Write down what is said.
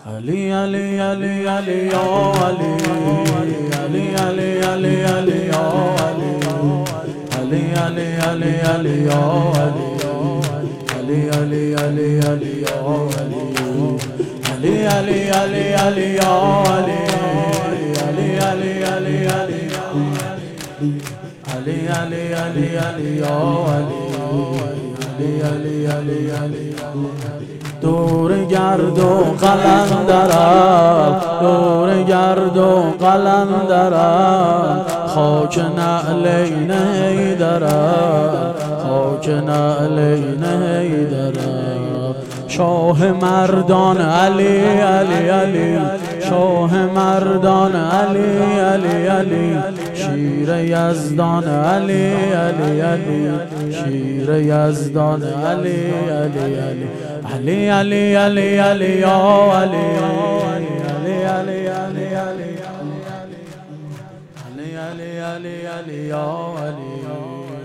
علی علی علی علی یا علی علی علی علی علی یا علی علی علی علی علی یا علی علی علی علی علی یا علی علی علی علی علی یا علی علی علی علی علی علی علی علی علی یا علی علی علی علی دور گرد و قلندرم دور گرد و قلندرم خاک نعلین حیدرم خاک نعلین حیدرم شاه مردان علی علی علی شاه مردان علی علی علی شیر یزدان علی علی علی شیر یزدان علی علی علی علی علی علی علی یا علی علی علی علی علی علی علی علی علی یا علی